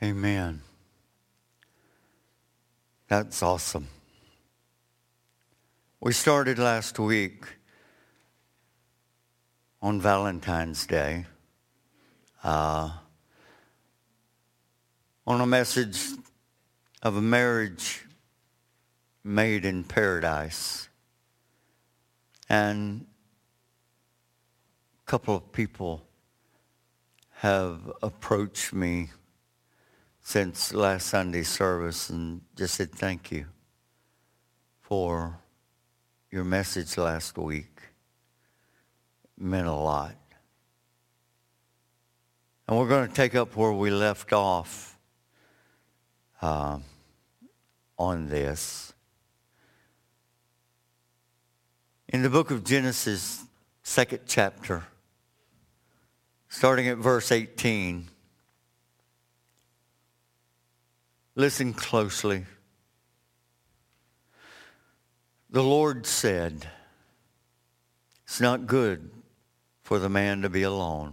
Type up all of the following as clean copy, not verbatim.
Amen. That's awesome. We started last week on Valentine's Day on a message of a marriage made in paradise. And a couple of people have approached me since last Sunday's service and just said thank you for your message last week. It meant a lot. And we're going to take up where we left off on this. In the book of Genesis, 2nd chapter, starting at verse 18, listen closely. The Lord said, "It's not good for the man to be alone.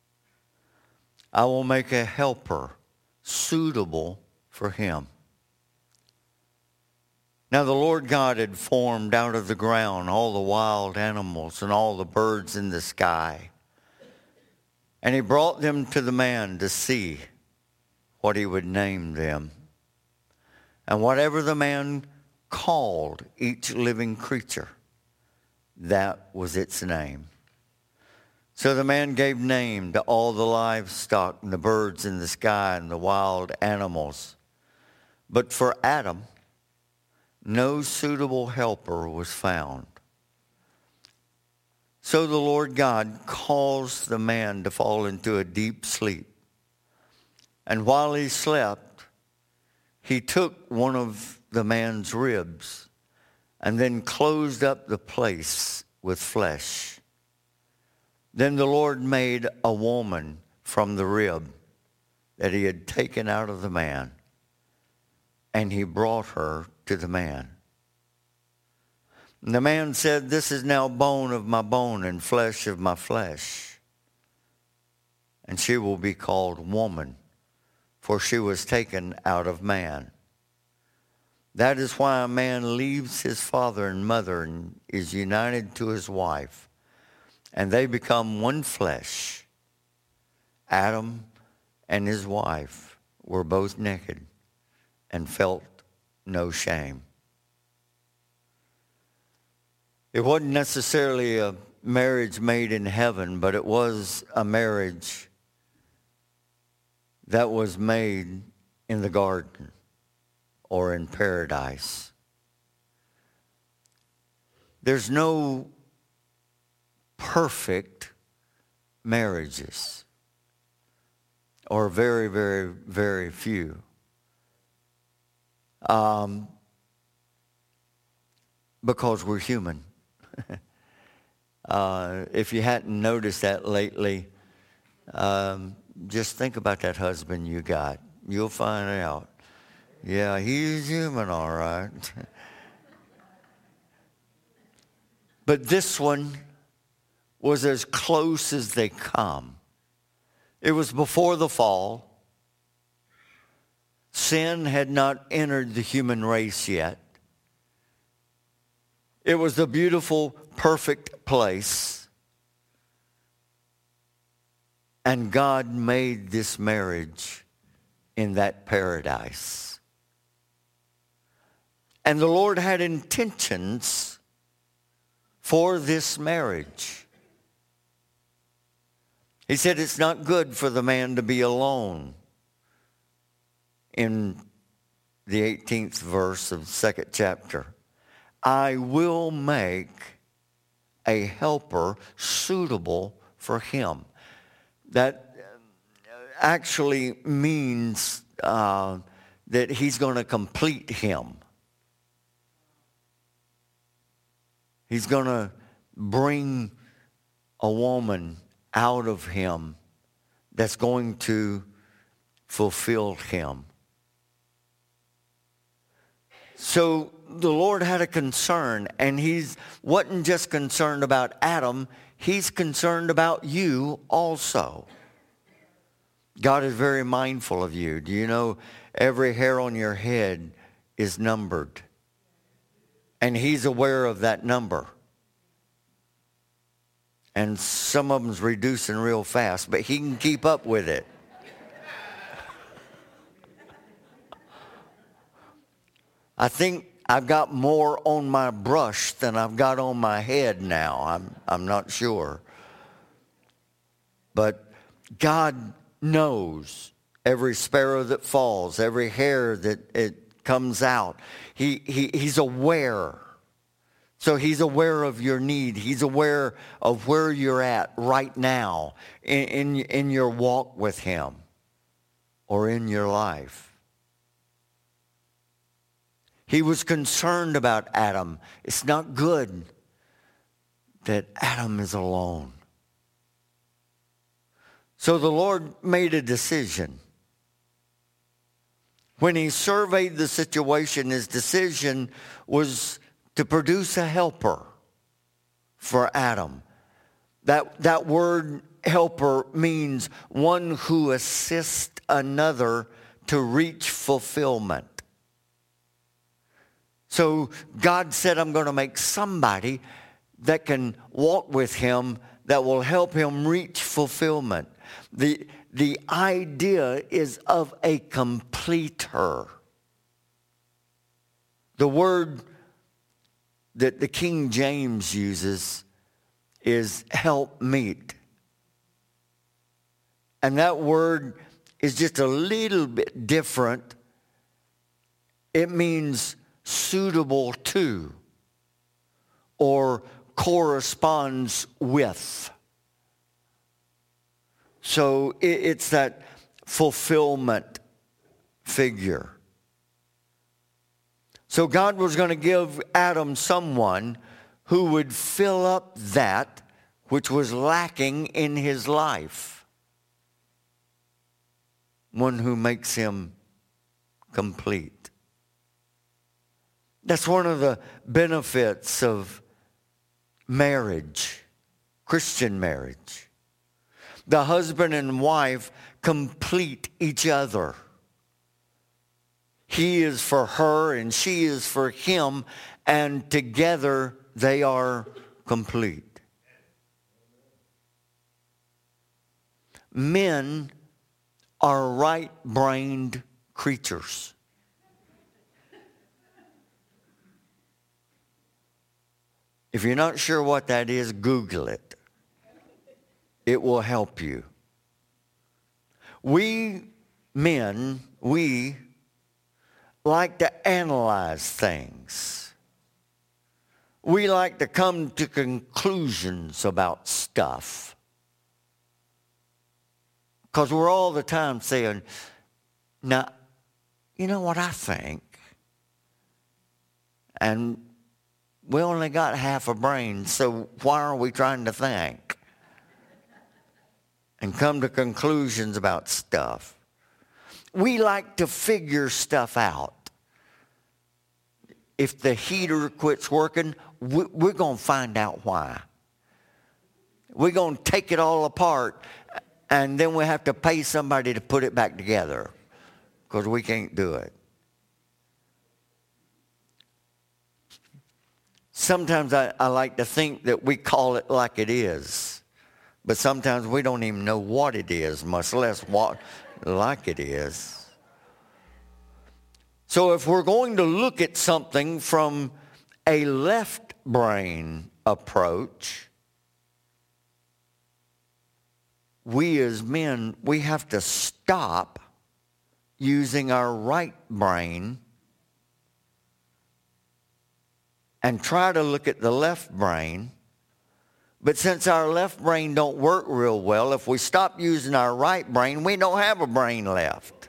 I will make a helper suitable for him." Now the Lord God had formed out of the ground all the wild animals and all the birds in the sky. And he brought them to the man to see what he would name them. And whatever the man called each living creature, that was its name. So the man gave name to all the livestock and the birds in the sky and the wild animals. But for Adam, no suitable helper was found. So the Lord God caused the man to fall into a deep sleep. And while he slept, he took one of the man's ribs and then closed up the place with flesh. Then the Lord made a woman from the rib that he had taken out of the man, and he brought her to the man. And the man said, "This is now bone of my bone and flesh of my flesh. And she will be called woman, for she was taken out of man. That is why a man leaves his father and mother and is united to his wife, and they become one flesh." Adam and his wife were both naked and felt no shame. It wasn't necessarily a marriage made in heaven, but it was a marriage that was made in the garden or in paradise. There's no perfect marriages, or very, very, very few. Because we're human. If you hadn't noticed that lately, just think about that husband you got. You'll find out. Yeah, he's human, all right. But this one was as close as they come. It was before the fall. Sin had not entered the human race yet. It was a beautiful, perfect place. And God made this marriage in that paradise. And the Lord had intentions for this marriage. He said it's not good for the man to be alone. In the 18th verse of the 2nd chapter, I will make a helper suitable for him. That actually means that he's going to complete him. He's going to bring a woman out of him that's going to fulfill him. So the Lord had a concern, and he wasn't just concerned about Adam, he's concerned about you also. God is very mindful of you. Do you know every hair on your head is numbered? And he's aware of that number. And some of them's reducing real fast, but he can keep up with it. I think I've got more on my brush than I've got on my head now. I'm not sure. But God knows every sparrow that falls, every hair that it comes out. He's aware. So he's aware of your need. He's aware of where you're at right now in your walk with him or in your life. He was concerned about Adam. It's not good that Adam is alone. So the Lord made a decision. When he surveyed the situation, his decision was to produce a helper for Adam. That word helper means one who assists another to reach fulfillment. So God said, I'm going to make somebody that can walk with him that will help him reach fulfillment. The idea is of a completer. The word that the King James uses is help meet. And that word is just a little bit different. It means suitable to or corresponds with. So it's that fulfillment figure. So God was going to give Adam someone who would fill up that which was lacking in his life. One who makes him complete. That's one of the benefits of marriage, Christian marriage. The husband and wife complete each other. He is for her and she is for him, and together they are complete. Men are right-brained creatures. If you're not sure what that is, Google it. It will help you. We men, we like to analyze things. We like to come to conclusions about stuff. Because we're all the time saying, now, you know what I think? And we only got half a brain, so why are we trying to think? And come to conclusions about stuff. We like to figure stuff out. If the heater quits working, we're going to find out why. We're going to take it all apart, and then we have to pay somebody to put it back together because we can't do it. Sometimes I like to think that we call it like it is. But sometimes we don't even know what it is, much less what like it is. So if we're going to look at something from a left brain approach, we as men, we have to stop using our right brain and try to look at the left brain. But since our left brain don't work real well, if we stop using our right brain, we don't have a brain left.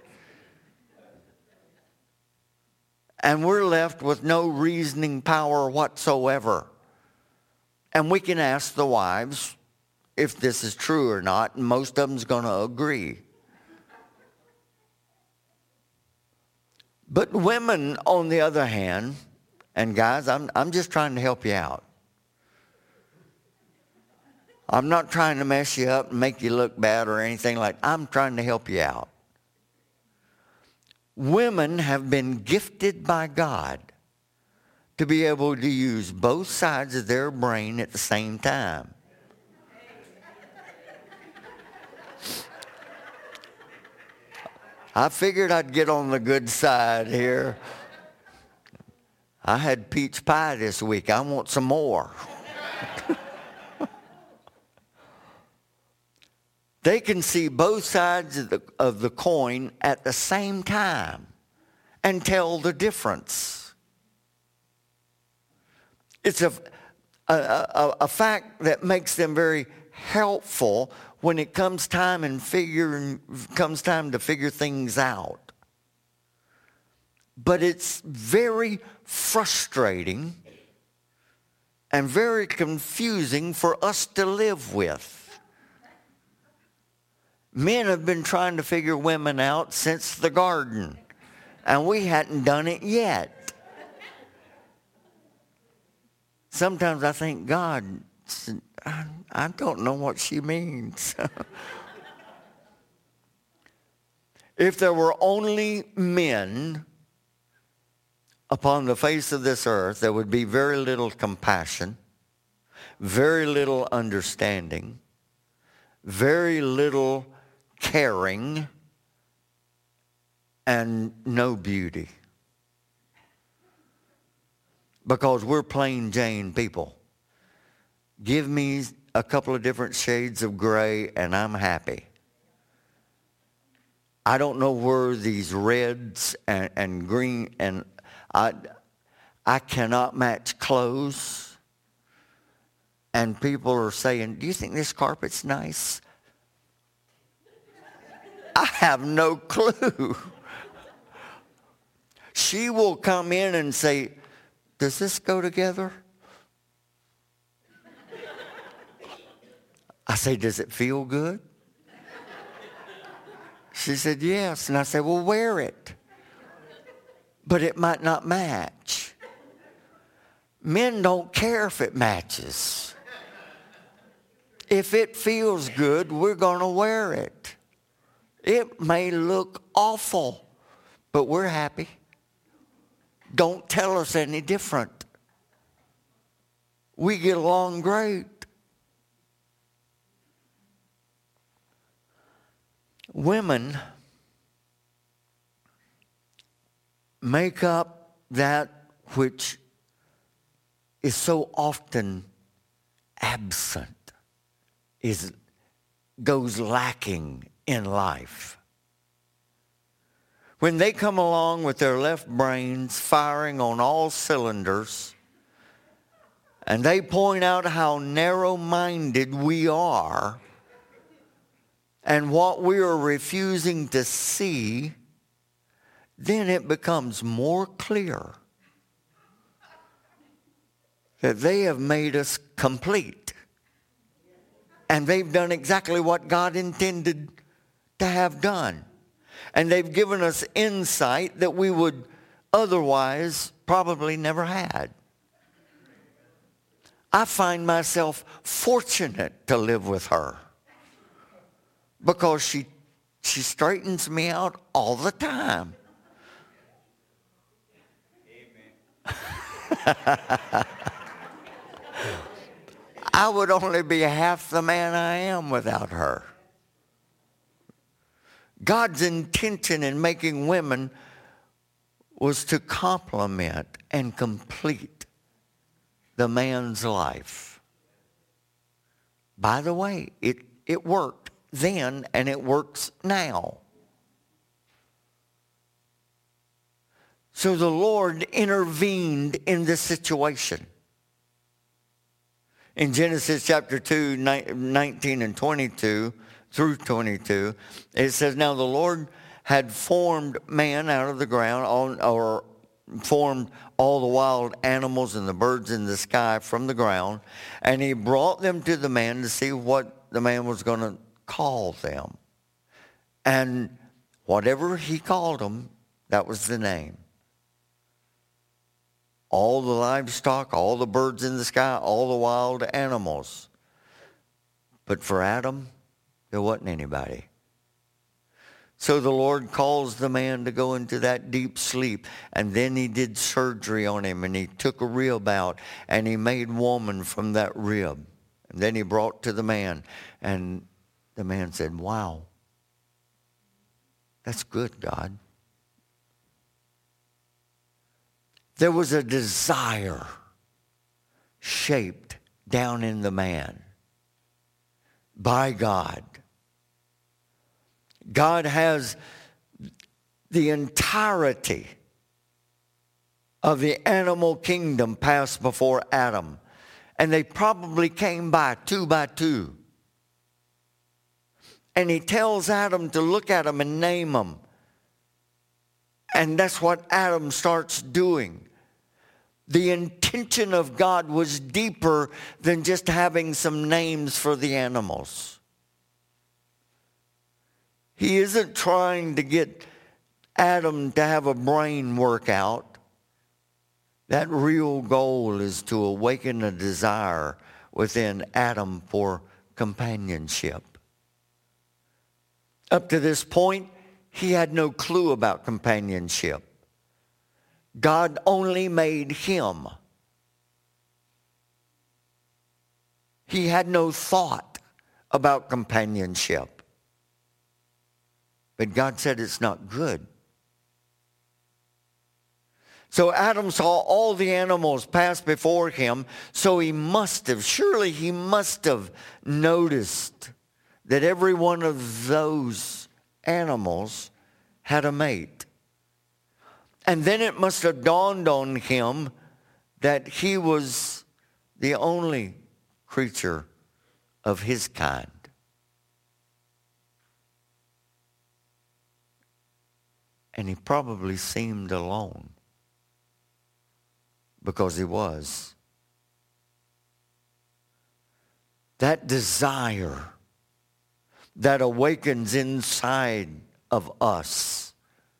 And we're left with no reasoning power whatsoever. And we can ask the wives if this is true or not, and most of them's going to agree. But women, on the other hand, and guys, I'm just trying to help you out. I'm not trying to mess you up and make you look bad or anything like that. I'm trying to help you out. Women have been gifted by God to be able to use both sides of their brain at the same time. I figured I'd get on the good side here. I had peach pie this week. I want some more. They can see both sides of the coin at the same time and tell the difference. It's a fact that makes them very helpful when it comes time to figure things out. But it's very frustrating and very confusing for us to live with. Men have been trying to figure women out since the garden, and we hadn't done it yet. Sometimes I think, God, I don't know what she means. If there were only men upon the face of this earth, there would be very little compassion, very little understanding, very little caring, and no beauty. Because we're plain Jane people. Give me a couple of different shades of gray and I'm happy. I don't know where these reds and green, and I cannot match clothes. And people are saying, do you think this carpet's nice? I have no clue. She will come in and say, does this go together? I say, does it feel good? She said, yes. And I said, well, wear it. But it might not match. Men don't care if it matches. If it feels good, we're going to wear it. It may look awful, but we're happy. Don't tell us any different. We get along great. Women make up that which is so often absent, goes lacking in life. When they come along with their left brains firing on all cylinders, and they point out how narrow-minded we are and what we are refusing to see, then it becomes more clear that they have made us complete. And they've done exactly what God intended to have done. And they've given us insight that we would otherwise probably never had. I find myself fortunate to live with her because she straightens me out all the time. I would only be half the man I am without her. God's intention in making women was to complement and complete the man's life. By the way, it worked then and it works now. So the Lord intervened in this situation. In Genesis chapter 2, 19 and 22 through 22, it says, now the Lord had formed man out of the ground, or formed all the wild animals and the birds in the sky from the ground, and he brought them to the man to see what the man was going to call them. And whatever he called them, that was the name. All the livestock, all the birds in the sky, all the wild animals. But for Adam, there wasn't anybody. So the Lord calls the man to go into that deep sleep. And then he did surgery on him, and he took a rib out, and he made woman from that rib. And then he brought to the man, and the man said, wow, that's good, God. There was a desire shaped down in the man by God. God has the entirety of the animal kingdom passed before Adam. And they probably came by two. And he tells Adam to look at them and name them. And that's what Adam starts doing. The intention of God was deeper than just having some names for the animals. He isn't trying to get Adam to have a brain workout. That real goal is to awaken a desire within Adam for companionship. Up to this point, he had no clue about companionship. God only made him. He had no thought about companionship. But God said it's not good. So Adam saw all the animals pass before him, so surely he must have noticed that every one of those animals had a mate. And then it must have dawned on him that he was the only creature of his kind. And he probably seemed alone, because he was. That desire that awakens inside of us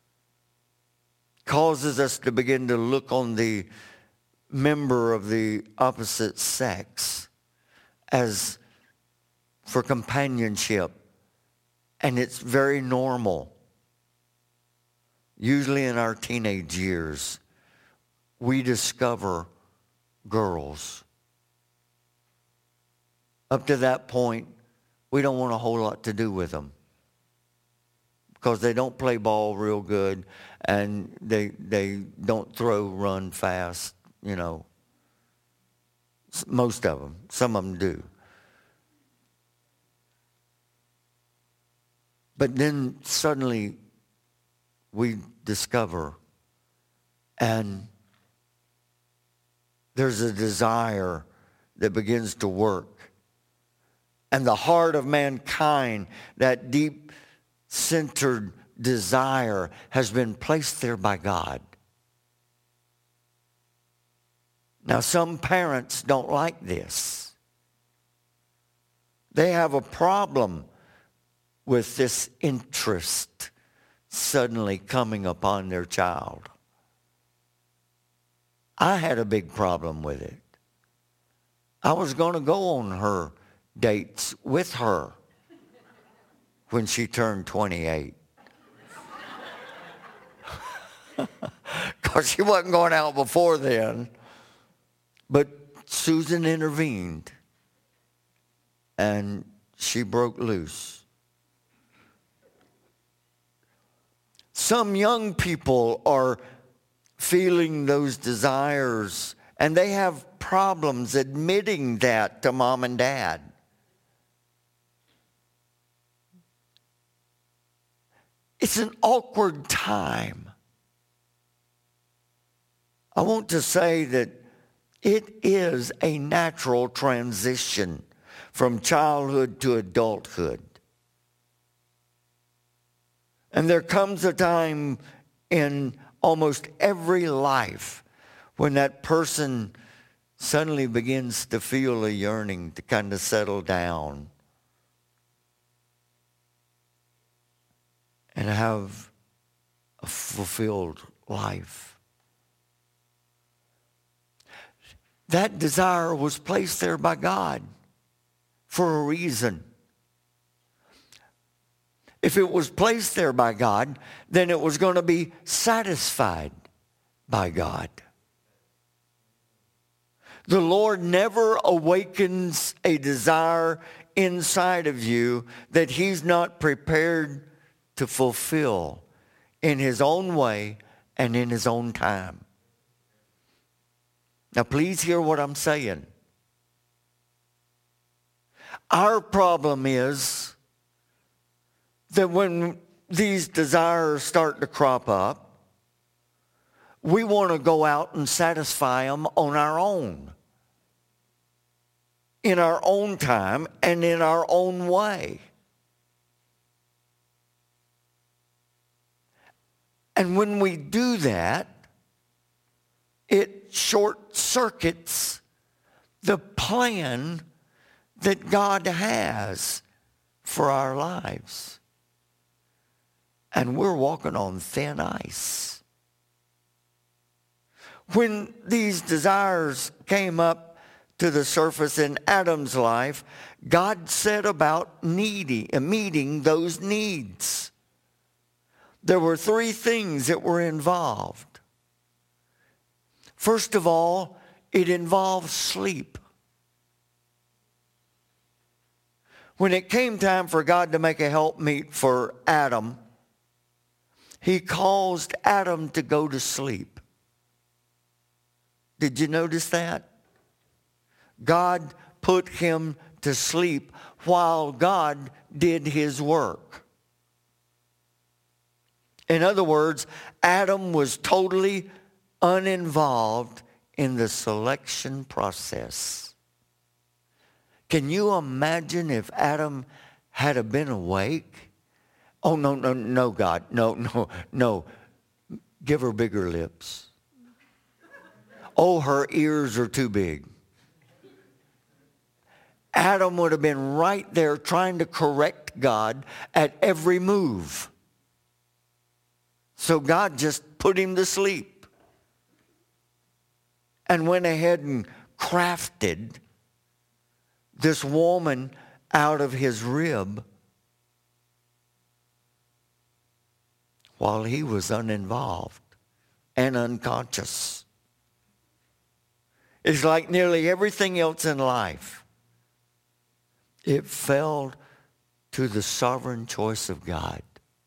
causes us to begin to look on the member of the opposite sex as for companionship. And it's very normal. Usually in our teenage years, we discover girls. Up to that point, we don't want a whole lot to do with them, because they don't play ball real good, and they don't run fast, you know. Most of them. Some of them do. But then suddenly we discover, and there's a desire that begins to work. And the heart of mankind, that deep-centered desire, has been placed there by God. Now, some parents don't like this. They have a problem with this interest suddenly coming upon their child. I had a big problem with it. I was going to go on her dates with her when she turned 28. Because she wasn't going out before then. But Susan intervened, and she broke loose. Some young people are feeling those desires, and they have problems admitting that to mom and dad. It's an awkward time. I want to say that it is a natural transition from childhood to adulthood. And there comes a time in almost every life when that person suddenly begins to feel a yearning to kind of settle down and have a fulfilled life. That desire was placed there by God for a reason. If it was placed there by God, then it was going to be satisfied by God. The Lord never awakens a desire inside of you that he's not prepared to fulfill in his own way and in his own time. Now, please hear what I'm saying. Our problem is that when these desires start to crop up, we want to go out and satisfy them on our own, in our own time and in our own way. And when we do that, it short circuits the plan that God has for our lives. And we're walking on thin ice. When these desires came up to the surface in Adam's life, God set about meeting those needs. There were three things that were involved. First of all, it involved sleep. When it came time for God to make a helpmeet for Adam, he caused Adam to go to sleep. Did you notice that? God put him to sleep while God did his work. In other words, Adam was totally uninvolved in the selection process. Can you imagine if Adam had been awake? Oh, no, God. No. Give her bigger lips. Oh, her ears are too big. Adam would have been right there trying to correct God at every move. So God just put him to sleep and went ahead and crafted this woman out of his rib while he was uninvolved and unconscious. It's like nearly everything else in life. It fell to the sovereign choice of God.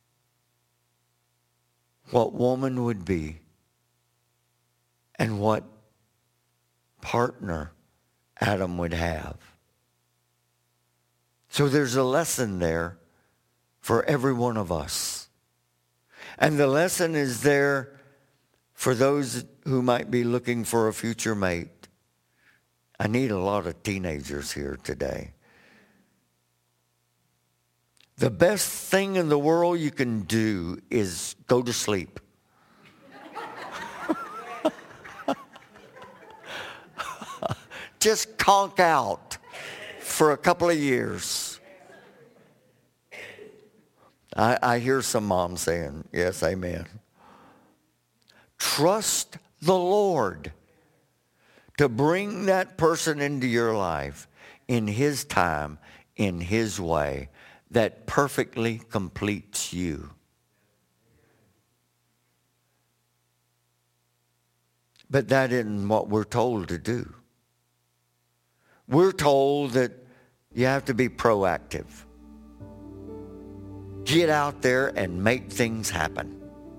What woman would be and what partner Adam would have. So there's a lesson there for every one of us. And the lesson is there for those who might be looking for a future mate. I need a lot of teenagers here today. The best thing in the world you can do is go to sleep. Just conk out for a couple of years. I hear some moms saying, yes, amen. Trust the Lord to bring that person into your life in his time, in his way, that perfectly completes you. But that isn't what we're told to do. We're told that you have to be proactive. Get out there and make things happen.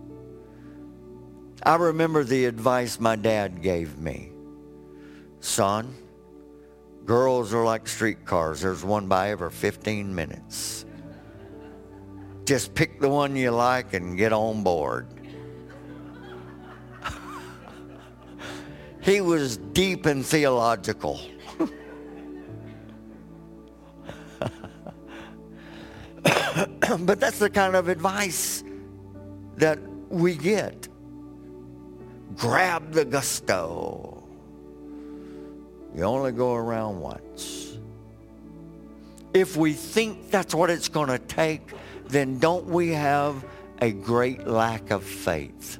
I remember the advice my dad gave me. Son, girls are like streetcars. There's one by every 15 minutes. Just pick the one you like and get on board. He was deep and theological. But that's the kind of advice that we get. Grab the gusto. You only go around once. If we think that's what it's going to take, then don't we have a great lack of faith?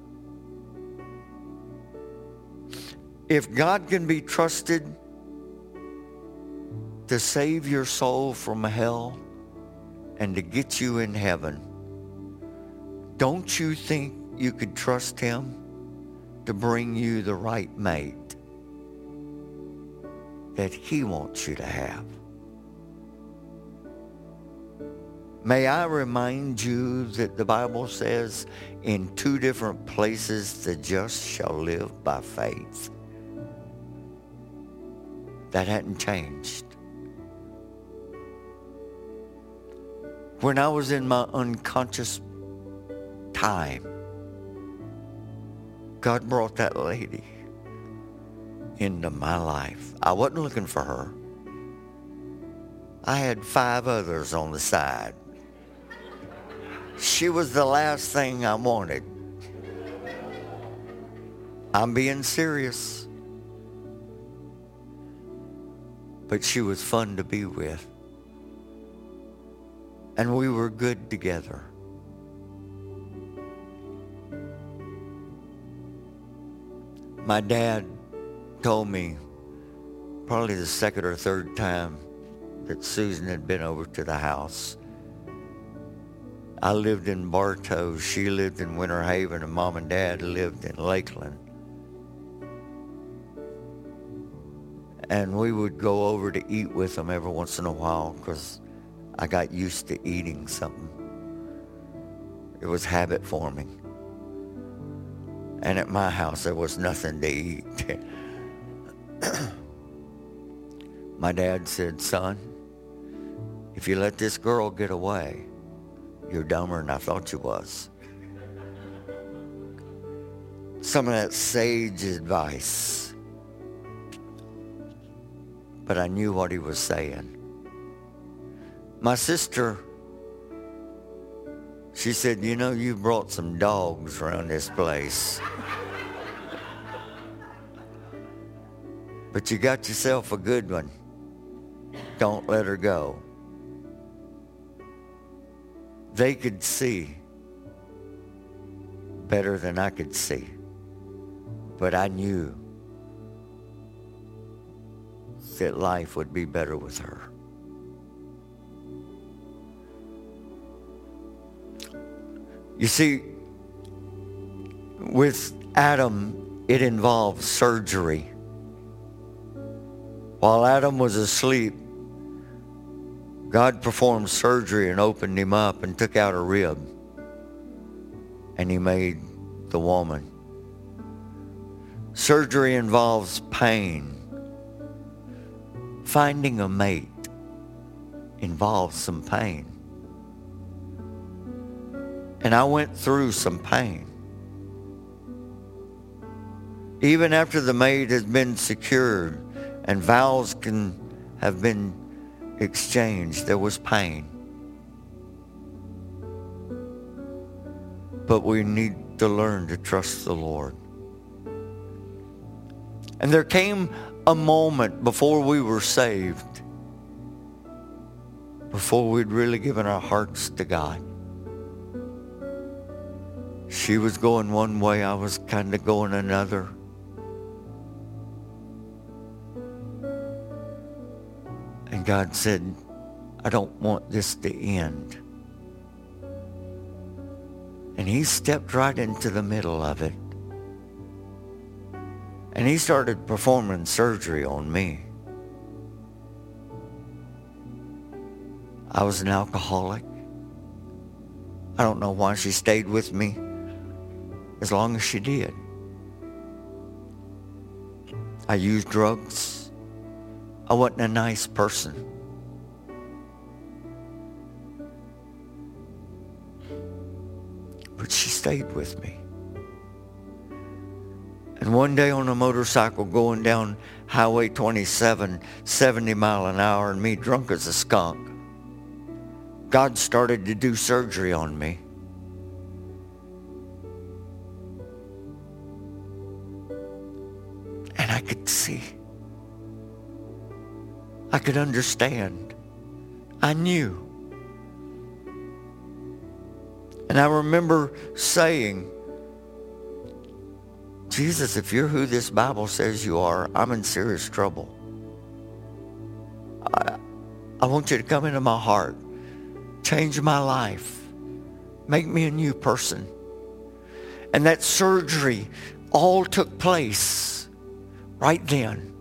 If God can be trusted to save your soul from hell and to get you in heaven, don't you think you could trust him to bring you the right mate that he wants you to have? May I remind you that the Bible says in 2 different places, the just shall live by faith. That hadn't changed. When I was in my unconscious time, God brought that lady into my life. I wasn't looking for her. I had 5 others on the side. She was the last thing I wanted. I'm being serious. But she was fun to be with. And we were good together. My dad told me probably the 2nd or 3rd time that Susan had been over to the house. I lived in Bartow, she lived in Winter Haven, and Mom and Dad lived in Lakeland. And we would go over to eat with them every once in a while because I got used to eating something. It was habit forming. And at my house, there was nothing to eat. My dad said, son, if you let this girl get away, you're dumber than I thought you was. Some of that sage advice. But I knew what he was saying. My sister, she said, you know, you brought some dogs around this place. But you got yourself a good one. Don't let her go. They could see better than I could see. But I knew that life would be better with her. You see, with Adam, it involved surgery. While Adam was asleep, God performed surgery and opened him up and took out a rib. And he made the woman. Surgery involves pain. Finding a mate involves some pain. And I went through some pain. Even after the mate has been secured and vows can have been exchanged, there was pain. But we need to learn to trust the Lord. And there came a moment before we were saved, before we'd really given our hearts to God. She was going one way, I was kind of going another. And God said, I don't want this to end. And he stepped right into the middle of it. And he started performing surgery on me. I was an alcoholic. I don't know why she stayed with me as long as she did. I used drugs. I wasn't a nice person. But she stayed with me. And one day on a motorcycle going down Highway 27, 70 mile an hour, and me drunk as a skunk, God started to do surgery on me. And I could see. I could understand. I knew. And I remember saying, Jesus, if you're who this Bible says you are, I'm in serious trouble. I want you to come into my heart. Change my life. Make me a new person. And that surgery all took place right then.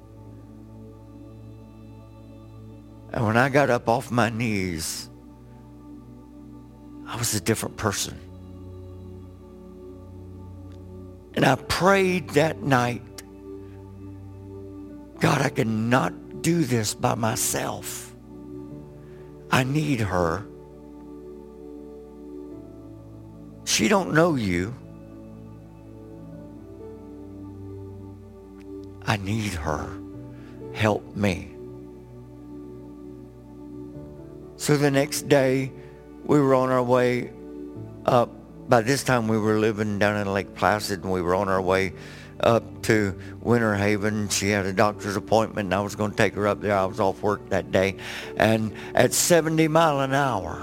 And when I got up off my knees, I was a different person. And I prayed that night, God, I cannot do this by myself. I need her. She don't know you. I need her. Help me. So the next day, we were on our way up. By this time, we were living down in Lake Placid, and we were on our way up to Winter Haven. She had a doctor's appointment, and I was going to take her up there. I was off work that day. And at 70 miles an hour,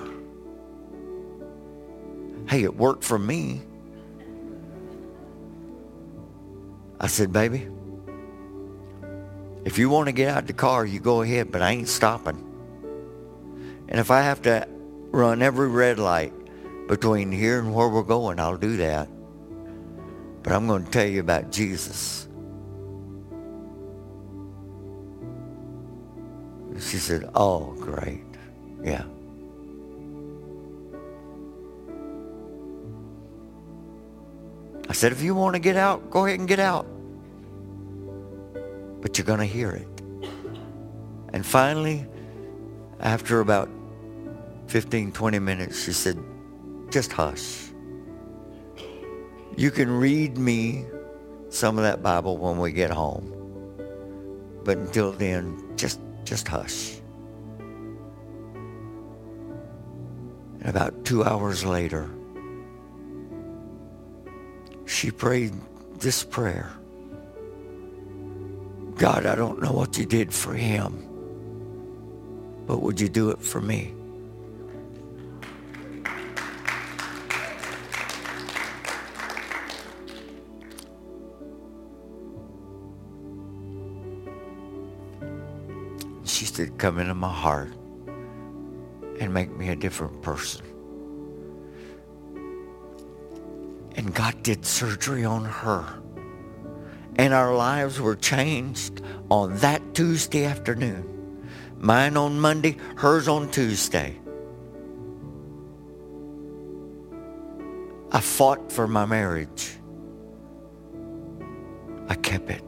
hey, it worked for me. I said, baby, if you want to get out the car, you go ahead, but I ain't stopping. And if I have to run every red light between here and where we're going, I'll do that. But I'm going to tell you about Jesus. She said, oh, great. Yeah. I said, if you want to get out, go ahead and get out. But you're going to hear it. And finally, after about 15, 20 minutes, she said, just hush. You can read me some of that Bible when we get home. But until then, just hush. And about 2 hours later, she prayed this prayer. God, I don't know what you did for him, but would you do it for me? She said, come into my heart and make me a different person. And God did surgery on her. And our lives were changed on that Tuesday afternoon. Mine on Monday, hers on Tuesday. I fought for my marriage. I kept it.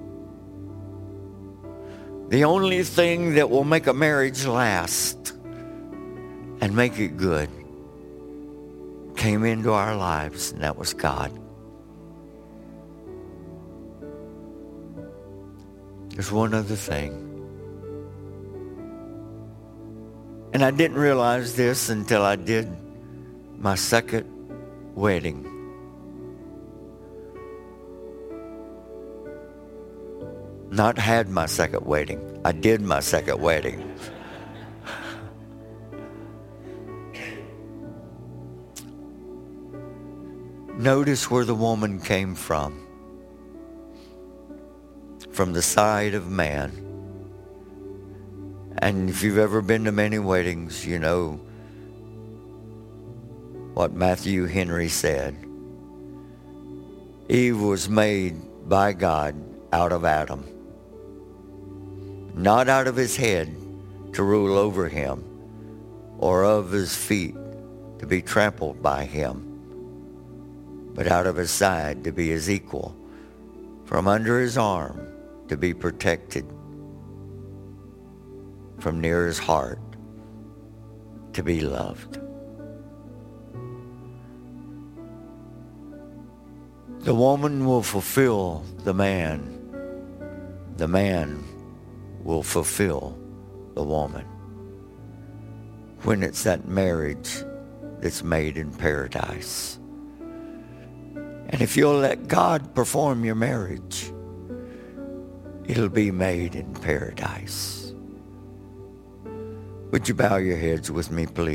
The only thing that will make a marriage last and make it good came into our lives, and that was God. There's one other thing. And I didn't realize this until I did my second wedding. Not had my second wedding. I did my second wedding. Notice where the woman came from. From the side of man. And if you've ever been to many weddings, you know what Matthew Henry said. Eve was made by God out of Adam. Not out of his head to rule over him, or of his feet to be trampled by him, but out of his side to be his equal, from under his arm to be protected, from near his heart to be loved. The woman will fulfill the man. The man will fulfill the woman. When it's that marriage that's made in paradise. And if you'll let God perform your marriage, it'll be made in paradise. Would you bow your heads with me, please?